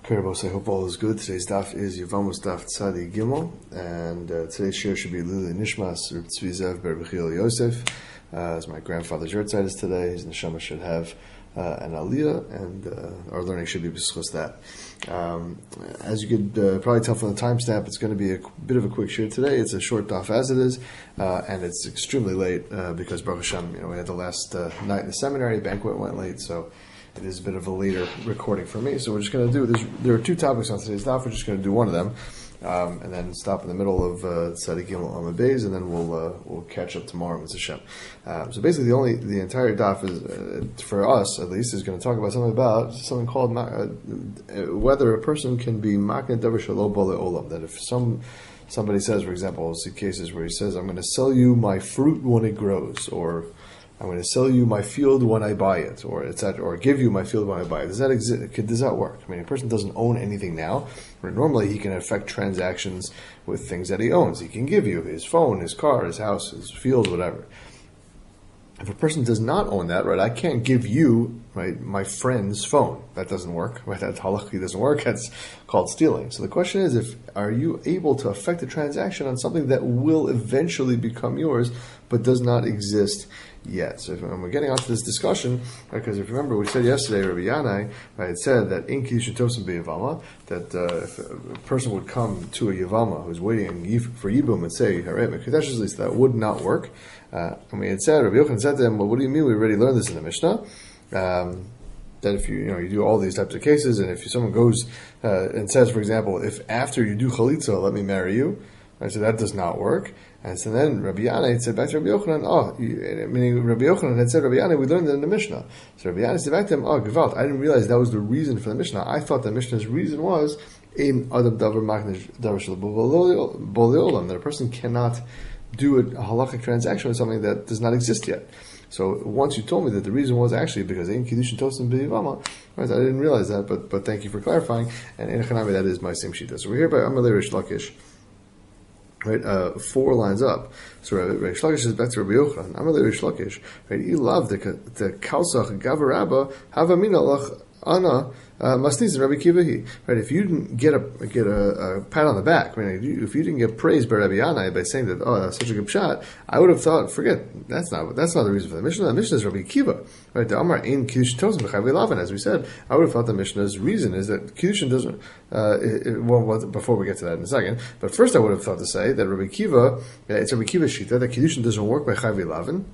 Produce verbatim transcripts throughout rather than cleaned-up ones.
Karabos, I hope all is good. Today's daf is Yevamos Daf Tzadi Gimel, and uh, today's share should be Lili Nishmas Reb Tzvi Zev Ber Bechil Yosef. Uh, as my grandfather's yahrzeit is today, his neshama should have uh, an aliyah, and uh, our learning should be b'schus that. Um, as you could uh, probably tell from the timestamp, it's going to be a bit of a quick share today. It's a short daf as it is, uh, and it's extremely late uh, because Baruch Hashem, you know, we had the last uh, night in the seminary, banquet went late, so it is a bit of a later recording for me, so we're just going to do this. There are two topics on today's daf. We're just going to do one of them, um, and then stop in the middle of Tzadi Gimel Amud Beis, and then we'll uh, we'll catch up tomorrow with Hashem. Um, so basically, the only the entire daf is uh, for us at least is going to talk about something about something called uh, whether a person can be makneh davar shelo bo le'olam. That if some somebody says, for example, we'll see cases where he says, "I'm going to sell you my fruit when it grows," or I'm going to sell you my field when I buy it, or et cetera, or give you my field when I buy it. Does that exist? Does that work? I mean, a person doesn't own anything now. Normally, he can affect transactions with things that he owns. He can give you his phone, his car, his house, his field, whatever. If a person does not own that, right, I can't give you, right, my friend's phone. That doesn't work, right? That halachically doesn't work. That's called stealing. So the question is, if are you able to affect a transaction on something that will eventually become yours, but does not exist yet? So if, and we're getting onto this discussion, right, because if you remember, we said yesterday, Rabbi Yanai, right, it said that in Kiddushin Tosim b'Yavama, that uh, if a person would come to a Yavama who's waiting for Yibum and say, so that would not work. Uh, I mean, it said, Rabbi Yochanan said to him, well, what do you mean? We already learned this in the Mishnah. Um, that if you, you know, you do all these types of cases, and if someone goes uh, and says, for example, if after you do chalitza, let me marry you, right, so that does not work. And so then Rabbi Yanai said back to Rabbi Yochanan, oh, you, meaning Rabbi Yochanan had said, Rabbi Yanai, we learned that in the Mishnah. So Rabbi Yanai said back to him, oh, Gewalt, I didn't realize that was the reason for the Mishnah. I thought the Mishnah's reason was in Adam Davar Makneh Davar Shelo Bo Le'olam, that a person cannot do a halachic transaction with something that does not exist yet. So once you told me that the reason was actually because in Kiddushin Tosim b'Yavama, right, I didn't realize that, but but thank you for clarifying. And in Chanami, that is my same shita. So we're here by Amalei Rish Lakish, right, uh, four lines up. So Rish Lakish says back to Rabbi Yochanan, Amalei Rish Lakish, right, you love the the Kausach Gavarabba Havamina Lach Ana. Mastis and Rabbi Kivahi, right? If you didn't get a get a, a pat on the back, I mean, if you, if you didn't get praised by Rabbi Yanai by saying that, oh, that's such a good shot, I would have thought, forget, that's not that's not the reason for the Mishnah. The Mishnah is Rabbi Kiva, right? The Amar in Kiddushin Tosim b'Chayv Elavan, as we said, I would have thought the Mishnah's reason is that Kiddushin doesn't. Uh, it, it, well, before we get to that in a second, but first I would have thought to say that Rabbi Kiva, it's Rabbi Kiva's shita that Kiddushin doesn't work by Chayv Elavan.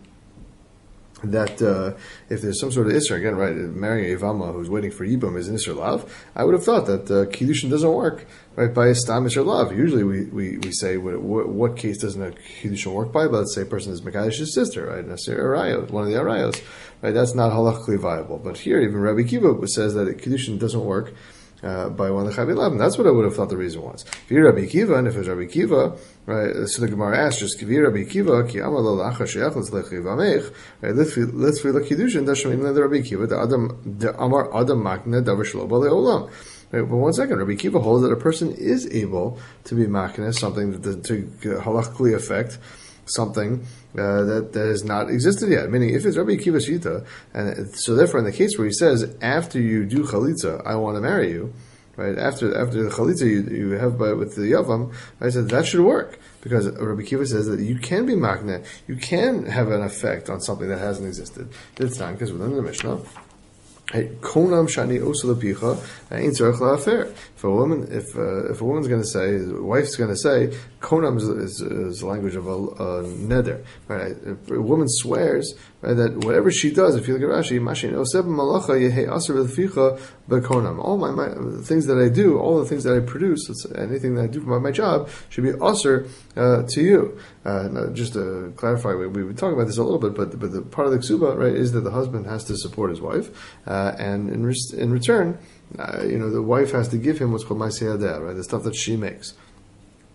That uh, if there's some sort of Isser, again, right, marrying a Yavama who's waiting for Yibum is an Isser Lav, I would have thought that uh, Kiddushin doesn't work, right, by a Stam Isser Lav. Usually we, we, we say, what, what, what case doesn't a Kiddushin work by? But let's say a person is Mekadesh's sister, right, Nasir Arayos, one of the Arayos, right, that's not halachically viable. But here, even Rabbi Kiva says that a Kiddushin doesn't work Uh, by one of the Chayv Elavan. That's what I would have thought the reason was. If you're Rabbi Kiva, and if it's Rabbi Kiva, right, so the Gemara asks, just Kivi Rabbi Kiva, ki amar lo lacha she'ech l'tzlech v'amech, right, let's feel the Kiddushin, dashmim le Rabbi Kiva, the Adam, the Amar Adam makneh davar shelo bo le'olam. Right, but one second, Rabbi Kiva holds that a person is able to be makneh, something that to halachically affect something uh, that, that has not existed yet. Meaning, if it's Rabbi Kiva Shita, and so therefore in the case where he says, after you do chalitza, I want to marry you, right, after after the chalitza you, you have by, with the Yavam, I said that should work, because Rabbi Kiva says that you can be makneh, you can have an effect on something that hasn't existed. It's not, because within the Mishnah, Konam shani osalapicha ain't tzarich la'afer. If a woman, if uh, if a woman's going to say, a wife's going to say, konam is, is, is the language of a, a neder, right? If a woman swears, right, that whatever she does, if you look at Rashi, mashin oseb malacha yehe aser v'leficha bekonam. All my, my the things that I do, all the things that I produce, anything that I do for my, my job, should be aser uh, to you. Uh, now, just to clarify, we, we would talk about this a little bit, but but the part of the ksuba, right, is that the husband has to support his wife. Uh, and in, re- in return, uh, you know, the wife has to give him what's called ma'aseh yadeh, right, the stuff that she makes.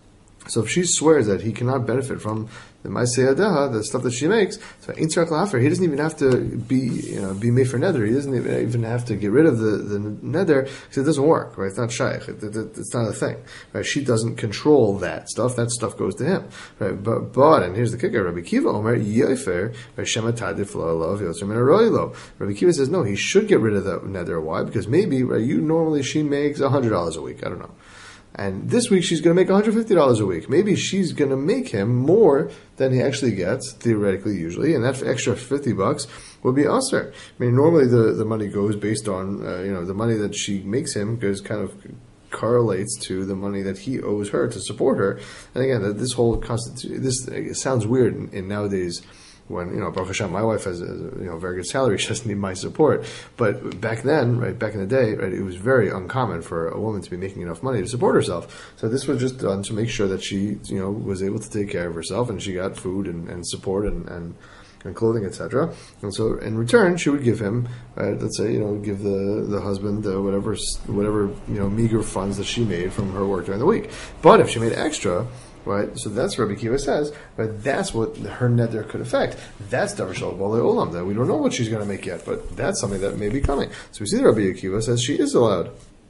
So if she swears that he cannot benefit from the Maaseh Yadeha, the stuff that she makes, so Ein Tzarech L'Hafer, he doesn't even have to be, you know, be made for nether. He doesn't even have to get rid of the, the nether because it doesn't work, right? It's not shaykh. It, it, it's not a thing, right? She doesn't control that stuff. That stuff goes to him, right? But, but and here's the kicker: Rabbi Kiva Omer Yofer Shema Tadif Lo Lo V'Yotzer Min Aroi Lo. Rabbi Kiva says no, he should get rid of that nether. Why? Because maybe, right? You normally she makes a hundred dollars a week. I don't know. And this week she's going to make one hundred fifty dollars a week. Maybe she's going to make him more than he actually gets, theoretically, usually, and that extra fifty bucks would be usher. I mean, normally the, the money goes based on, uh, you know, the money that she makes him goes kind of correlates to the money that he owes her to support her. And again, this whole constitution, this it sounds weird in, in nowadays. When, you know, Baruch Hashem, my wife has a, you know, very good salary, she doesn't need my support. But back then, right, back in the day, right, it was very uncommon for a woman to be making enough money to support herself. So this was just done to make sure that she, you know, was able to take care of herself and she got food and, and support and, and, and clothing, et cetera. And so in return, she would give him, right, let's say, you know, give the, the husband uh, whatever, whatever, you know, meager funds that she made from her work during the week. But if she made extra, right, so that's what Rabbi Kiva says, but that's what her neder could affect. That's Davar Shel Bolei Olam. That we don't know what she's going to make yet, but that's something that may be coming. So we see that Rabbi Akiva says she is allowed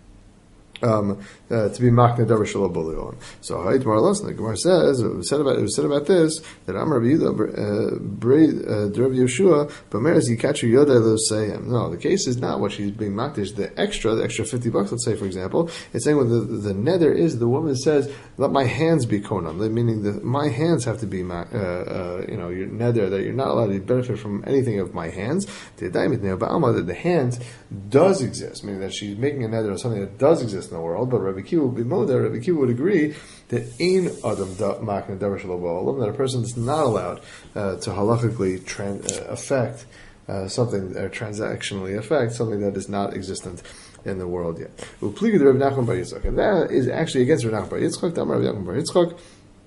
um, uh, to be makna Davar Shel Bolei Olam. So Hayit Mar Los, the Gemara says it was said about it was said about this that Amar Rabbi Yehuda Brei Rabbi Yeshua B'meres Yikatru Yodai Lo Seyem. No, the case is not what she's being makdish. The extra, the extra fifty bucks. Let's say, for example, it's saying when the the neder is the woman says, "Let my hands be konam," meaning that my hands have to be, uh, uh, you know, your neder, that you're not allowed to benefit from anything of my hands. The that the hands does exist, meaning that she's making a neder of something that does exist in the world. But Rabbi Kiva would be moder. Rabbi Kiva would agree that ein adam makna davar shelo ba'olam, that a person is not allowed uh, to halachically tran- uh, affect uh, something, or transactionally affect something that is not existent in the world yet. And that is actually against Rav Nachman bar Yitzchak. Damar Rav Nachman bar Yitzchak.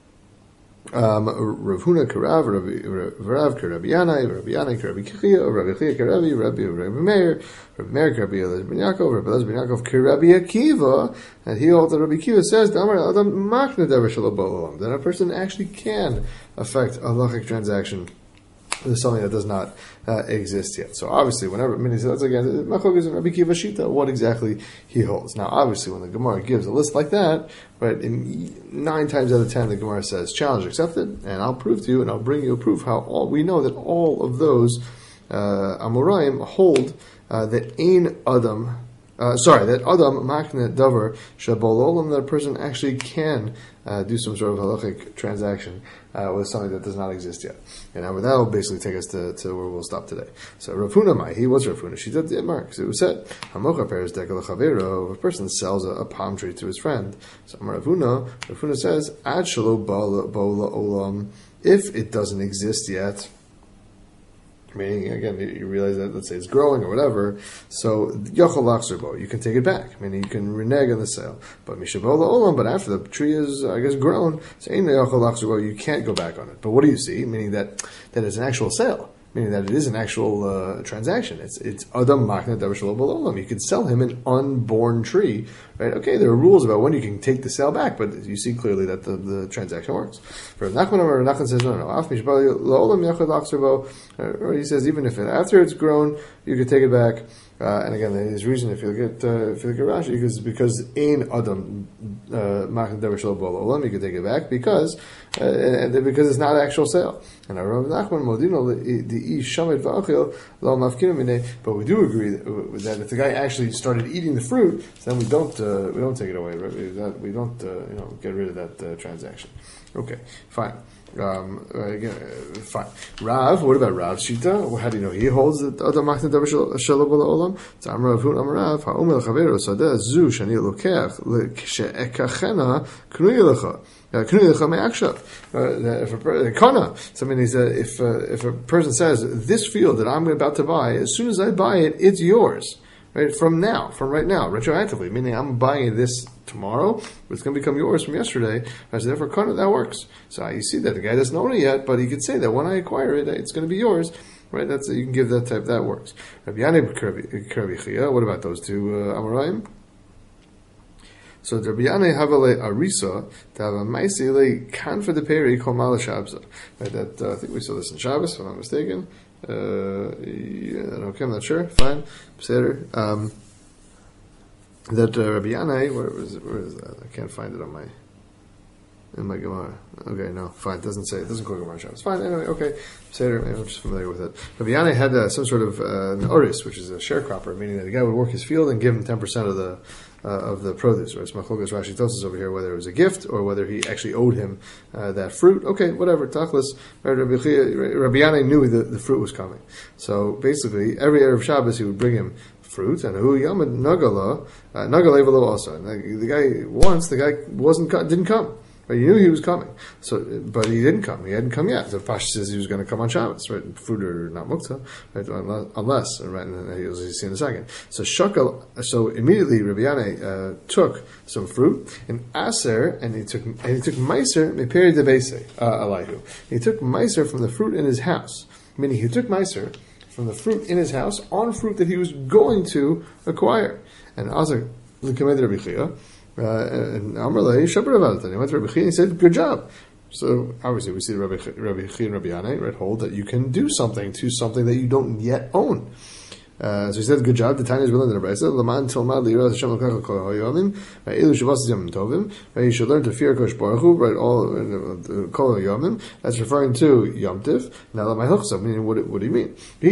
Um, Rav Huna Karav, Rav Karabi Yanai, Rabbi Yanai Karabi Kichia, Rabbi Chia Karabi, Rabbi Rabbi Meir, Rabbi Meir Karabi Elaz Ben Yaakov, Rabbi Elaz Ben Yaakov Karabi Akiva, and he also Rabbi Akiva says, Damar Adam Makna Davar Shelo Ba'olam, that a person actually can affect a halachic transaction. There's something that does not uh, exist yet. So obviously, whenever, I mean, so that's again, Machok is Rabbi Kiva Shita, what exactly he holds. Now, obviously, when the Gemara gives a list like that, right, in nine times out of ten, the Gemara says, challenge accepted, and I'll prove to you, and I'll bring you a proof how all, we know that all of those uh, Amoraim hold uh, that Ein Adam, uh, sorry, that Adam Makne Davar Shabololam, that a person actually can uh, do some sort of halachic transaction uh, with something that does not exist yet. And now that will basically take us to, to where we'll stop today. So Rav Huna Mai, he was Rav Huna. She did the marks. It was said, Hamocha Peres Dekel Chavero, if a person sells a, a palm tree to his friend. So Rav Huna, Rav Huna says, Ad Shelo Bola Olam, if it doesn't exist yet, meaning, again, you realize that, let's say it's growing or whatever, so Yochel Lachzerbo, you can take it back, meaning you can renege on the sale. But Mishabola Olam, but after the tree is, I guess, grown, so in the Yochel Lachzerbo, you can't go back on it. But what do you see? Meaning that, that it's an actual sale. Meaning that it is an actual uh, transaction. It's it's Adam Makna Davar Shelo Ba'olam. You could sell him an unborn tree, right? Okay, there are rules about when you can take the sale back, but you see clearly that the, the transaction works. For Nachman, Rav Nachman says no, no. Af Mishbal La'olam Yachad Lachzerbo. Or he says even if it, after it's grown, you could take it back. Uh, and again, his reason, if you look at uh, if you look at Rashi, because because Ein Adam Makna Davar Shelo Ba'olam, you could take it back because uh, and, and because it's not an actual sale. And Rav Nachman Modino the Ish Shamed Va'achil Lo Mafkinu Minei. But we do agree that, that if the guy actually started eating the fruit, then we don't uh, we don't take it away. Right? We don't uh, you know get rid of that uh, transaction. Okay, fine. Um, again, uh, fine. Rav, what about Rav Shita? Well, how do you know he holds that Adam Makna Davar Shelo Ba'olam? So Amar Rav Huna Amar Rav Ha'omer L'Chavero Sadeh Zu Shani Lokech She'ekachena Knuyi Lecha. If a kana, so I mean, is that if uh, if a person says this field that I'm about to buy, as soon as I buy it, it's yours, right? From now, from right now, retroactively, meaning I'm buying this tomorrow, but it's going to become yours from yesterday. So therefore, kana, that works. So you see that the guy doesn't own it yet, but he could say that when I acquire it, it's going to be yours. Right, that's you can give that type. That works. Rabbi Yanai Karabi Chia. What about those two uh, Amoraim? So Rabbi Yanai havale arisa to have a ma'aseh kan for the peri kol mala shabza. Right, that uh, I think we saw this in Shabbos, if I'm not mistaken. Uh, yeah, okay, I'm not sure. Fine, Seder. Um, that uh, Rabbi Yanai, where is it? Where is that? I can't find it on my in my Gemara. Okay, no, fine. It doesn't say. It doesn't call Gemara Shabbos. Fine. Anyway, okay. Seder. I'm just familiar with it. Rabbi Yanai had uh, some sort of uh, an oris, which is a sharecropper, meaning that the guy would work his field and give him ten percent of the uh, of the produce. Right? It's Machlokas Rashi Tosas over here, whether it was a gift or whether he actually owed him uh, that fruit. Okay, whatever. Tachlis. Right, Rabbi Yanai knew that the fruit was coming. So basically, every Erev Shabbos he would bring him fruit, and who yamad nagala uh, nagalevalo also. And the, the guy once the guy wasn't didn't come. But he knew he was coming, so but he didn't come. He hadn't come yet. So Pash says he was going to come on Shabbos, right? Fruit or not mukta, right? Unless, unless right? And he'll see in a second. So shakal. So immediately Rabbi Yanai uh, took some fruit and aser, and he took and he took meiser meperi de beise alayhu. He took meiser from the fruit in his house, meaning he took meiser from the fruit in his house on fruit that he was going to acquire. And aser l'kamed Rabbi Chia. Uh, and Amrlei Shabar about it. And he went to Rabbi Chia and he said, "Good job." So obviously, we see Rabbi Rabbi Chia and Rabbi Yanai right hold that you can do something to something that you don't yet own. Uh, so he said, "Good job." The Tanya is willing to Rabbi Laman Tilmad Liras Hashem Lekach Kol Hayomim. Elu Shavas Yom Tovim. You should learn to fear Kosh Baruch Hu. Right, all Kol Hayomim. That's referring to Yom Tiv. Now, Lamai Hochsav. Meaning, what? What do you mean? If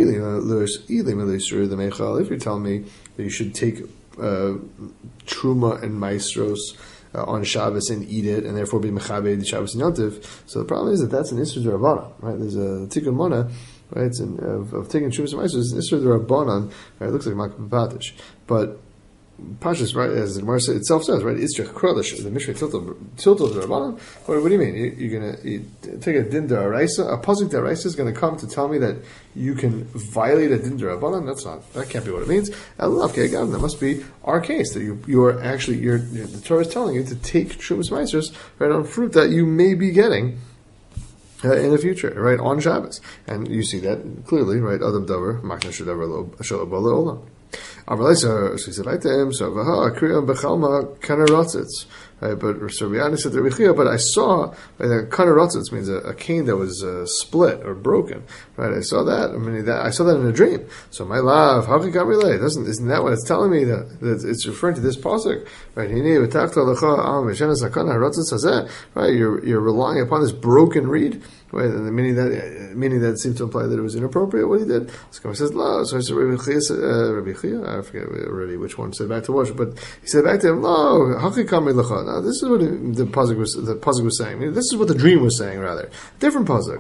you're telling me that you should take Uh, truma and maestros uh, on Shabbos and eat it, and therefore be mechabed Shabbos and Yontif. So the problem is that that's an Isser D'Rabbanan, right? There's a Tikkun Mona, right? It's an, of, of taking trumas and maestros. It's an Isser D'Rabbanan, right? It looks like Makbah Patish, but Pashas, right, as the Gemara itself says, right, it's just Krolish, the Mishnah Tiltal D'Rabbanan. What, what do you mean? You, you're going to you take a Din D'Araisa, a Pasuk D'Araisa is going to come to tell me that you can violate a Din D'Rabbanan? That's not, that can't be what it means. Okay, God, that must be our case, that you, you are actually, you're, the Torah is telling you to take Shumas Meisers, right, on fruit that you may be getting Uh, in the future, right, on Shabbos. And you see that clearly, right, Adam Dover, Makna Shadavar Shalabala Olam. Amalesa, she said, I to him, so, Vaha, Kriyam Bechalma, Kanaratzitz. Right, but so Rabbi said to Rabbi Chia, but I saw, right, a Kanaratzitz means a, a cane that was uh, split or broken. Right, I saw that, I mean, that, I saw that in a dream. So my love, how can God relate? Doesn't, isn't that what it's telling me that, that it's referring to this pasuk? Right, right, you're, you're relying upon this broken reed. Right, and meaning that meaning that seemed to imply that it was inappropriate what he did. So he says, "No." So I said, "Rabbi Chia, uh, Rabbi Chia, I forget already which one said back to worship, but he said back to him, "No, hakikami lecha." Now this is what the pasuk was the pasuk was saying. I mean, this is what the dream was saying, rather different pasuk.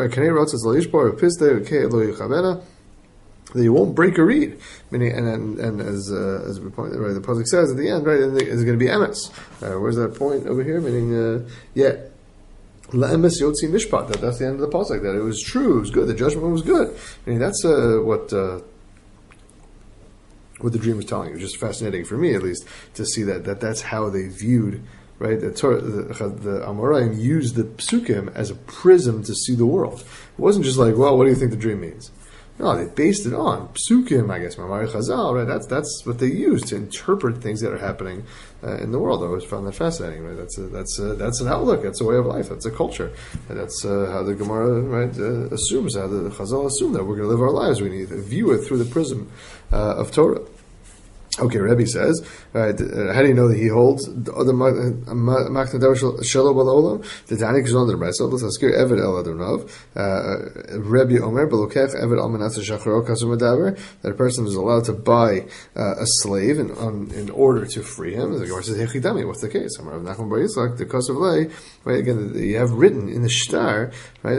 That you won't break a reed, meaning, and and, and as uh, as we pointed, right, the pasuk says at the end, right, it's going to be emes. Uh, where's that point over here? Meaning, uh, yeah. La'emes yotzi mishpat. That, that's the end of the pasuk. That it was true, it was good. The judgment was good. I mean, that's uh, what uh, what the dream was telling you. It was just fascinating for me, at least, to see that, that that's how they viewed, right? The Torah, the, the Amoraim used the psukim as a prism to see the world. It wasn't just like, well, what do you think the dream means? No, they based it on psukim, I guess, Mamari Chazal, right? That's that's what they use to interpret things that are happening uh, in the world. I always found that fascinating, right? That's a, that's a, that's an outlook. That's a way of life. That's a culture. And that's uh, how the Gemara, right, uh, assumes, how the Chazal assume that we're going to live our lives. We need to view it through the prism uh, of Torah. Okay, Rebbe says, right, uh, how do you know that he holds the other Makna Davar Shelo Bal Olam? The Tani Kizon the Brayso. Let's ask here. Eved El Adonov. Rebbe Omer Belokech Eved Al Manasa Shacharo Kasum Adaber. That a person is allowed to buy uh, a slave in on, in order to free him. The Gemara says, Hechidami. What's the case? Amar Rav Nachman Bar Yitzchak. The Kosav Lei. Right, again, you have written in the shtar, right,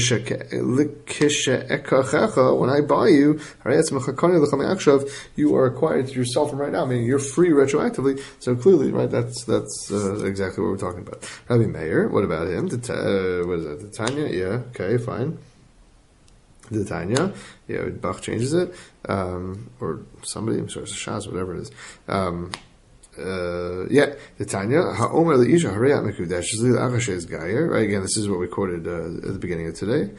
when I buy you, you are acquired to yourself from right now, meaning you're free retroactively. So clearly, right, that's that's uh, exactly what we're talking about. Rabbi Meir, what about him? The, uh, what is that? The Tanya? Yeah, okay, fine. The Tanya, yeah, Bach changes it, um, or somebody, I'm sorry, it's Shaz, whatever it is. Um, Uh, yeah, the Tanya, Ha'omer Le'isha Hareyat Mekudesh Zil Achashez Gayer. Right, again, this is what we quoted uh, at the beginning of today.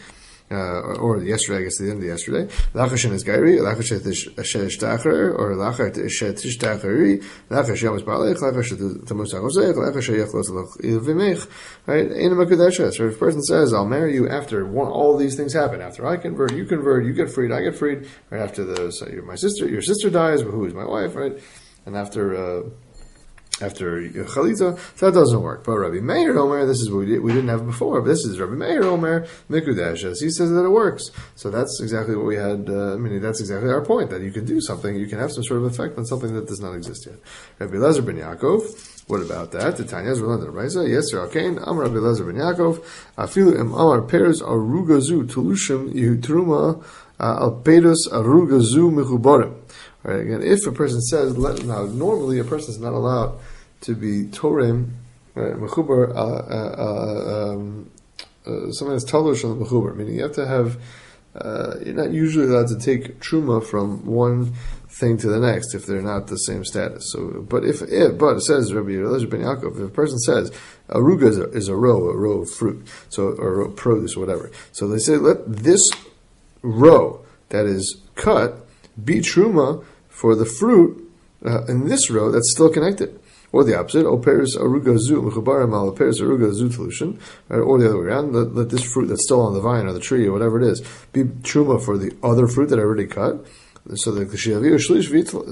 Uh, or, or yesterday, I guess the end of yesterday. Lachar shenis gairi, lachar shetishtacher, or lachar shetishtacher, lachar sheyamas balech, lachar shetamus achosech, lachar sheyachlos v'mech. Right? Ein makudeshes. So if a person says, "I'll marry you after one, all these things happen. After I convert, you convert, you get freed, I get freed. Right after the so my sister, your sister dies, but who is my wife? Right? And after." Uh, After Chalitza, so that doesn't work. But Rabbi Meir Omer, this is what we, did, we didn't have before, but this is Rabbi Meir Omer, Mikudeshes. He says that it works. So that's exactly what we had, uh, I mean, that's exactly our point, that you can do something, you can have some sort of effect on something that does not exist yet. Rabbi Lezer ben Yaakov, what about that? The Tanya's Roland and Raisa, yes, Sir Arkain, Amar Rabbi Lezer ben Yaakov, Afilu em Amar Peres Arugazu, Tulushim, Yutruma, Al Pedus Arugazu Michubarim. Right, again, if a person says, let, now normally a person is not allowed to be Torem, Mechubar, uh, uh, um, uh, something that's Talush on the Mechubar, meaning you have to have, uh, you're not usually allowed to take Truma from one thing to the next if they're not the same status. So, but if, if but it says, Rabbi Eliezer ben Yaakov, if a person says, Aruga is a, is a row, a row of fruit, so, or row of produce or whatever. So they say, let this row that is cut be Truma for the fruit uh, in this row that's still connected. Or the opposite, O peris aruga zu mechubarim al peris aruga zu telushin, or the other way around. Let, let this fruit that's still on the vine or the tree or whatever it is be truma for the other fruit that I already cut. So the kshiaviu shlish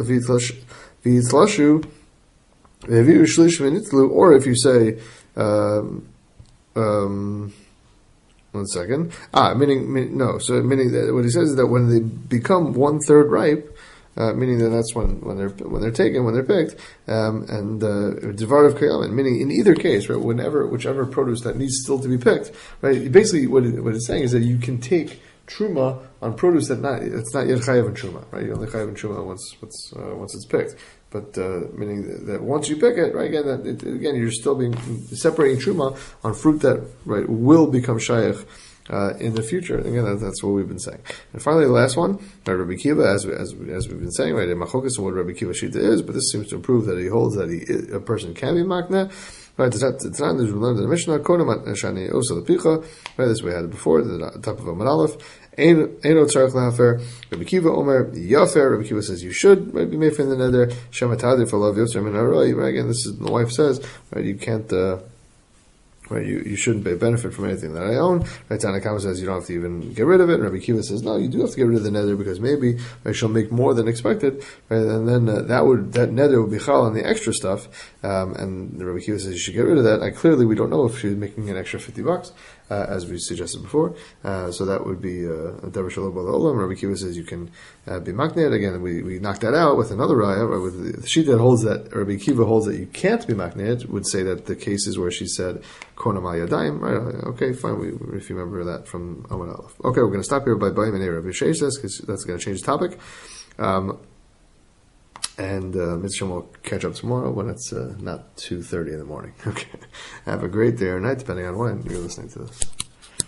v'itlashu v'aviu shlish v'nitlu. Or if you say, um, um, one second, ah, meaning, meaning no. So meaning that what he says is that when they become one third ripe. Uh, meaning that that's when, when they're when they're taken, when they're picked, um, and devar of kayamin. Meaning in either case, right, whenever whichever produce that needs still to be picked, right. Basically, what it, what it's saying is that you can take truma on produce that not it's not yet chayav and truma, right? You only chayav and truma once once uh, once it's picked. But uh, meaning that, that once you pick it, right, again, that it, again you're still being separating truma on fruit that right will become shayach. Uh, in the future, again, that, that's what we've been saying. And finally, the last one, right, Rabbi Kiva, as as as we've been saying, right, in Machokas and what Rabbi Kiva Shita is, but this seems to prove that he holds that he a person can be makna. Right, it's not. It's not. There's we learned in the Mishnah. Konam shani osa lepicha. Right, this we had it before. The top of Amud Aleph. Ein tzarich lahafer. Rabbi Kiva Omer yafer. Rabbi Kiva says you should. Right, be made from the nether. Shematadi for love yotzer min haroi. Right, again, this is the wife says. Right, you can't. Uh, Right, you, you shouldn't pay benefit from anything that I own. Right, Tanakama says you don't have to even get rid of it. And Rabbi Kiva says no, you do have to get rid of the nether because maybe right, she'll make more than expected. Right, and then uh, that would that nether would be chal on the extra stuff. Um, and Rabbi Kiva says you should get rid of that. And clearly, we don't know if she's making an extra fifty bucks, uh, as we suggested before. Uh, so that would be a davar shalom b'olam. Rabbi Kiva says you can uh, be makneh. Again, we we knocked that out with another raya. Right, with the sheet that holds that Rabbi Kiva holds that you can't be makneh would say that the cases where she said Konam al yadayim, right? Okay, fine. We, if you remember that from Amud Aleph. Okay, we're going to stop here by Bayim and Rabbi Sheish says because that's going to change the topic. Um, and uh, Mitzvah will catch up tomorrow when it's uh, not two thirty in the morning. Okay, have a great day or night, depending on when you're listening to this.